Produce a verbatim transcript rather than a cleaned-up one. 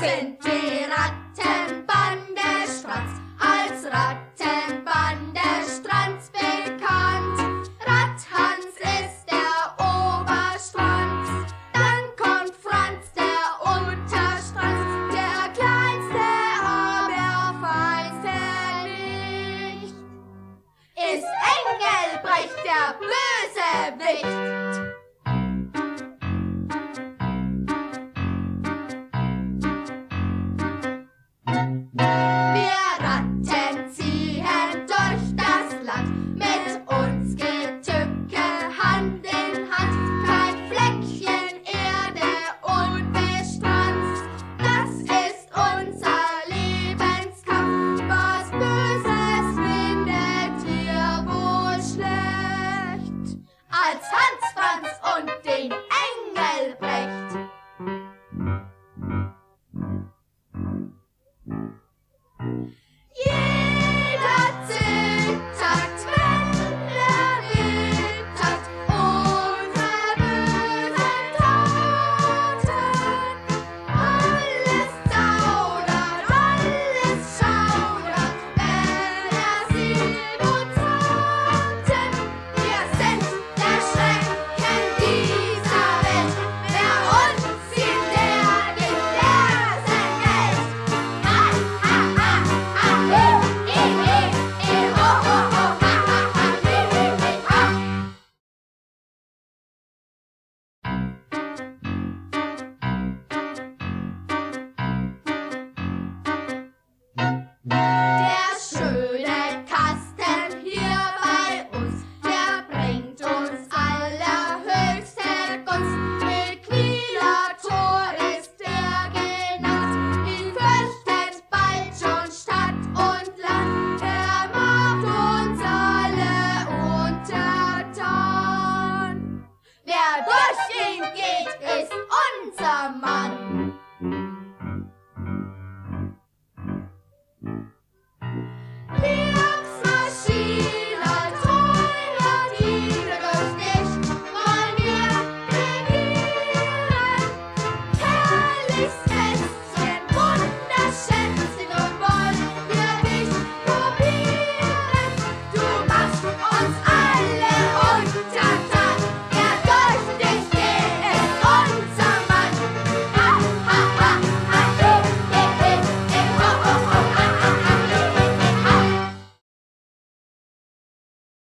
sind die Rattenbande Stranz, als Rattenbande Stranz bekannt. Ratthans ist der Oberstranz, dann kommt Franz, der Unterstranz, der kleinste, aber feinste nicht. Ist Engelbrecht der Bösewicht. Wir Ratten ziehen durch das Land, mit uns geht Tücke Hand in Hand. Kein Fleckchen Erde unbestranzt, das ist unser Lebenskampf. Was Böses findet ihr wohl schlecht, als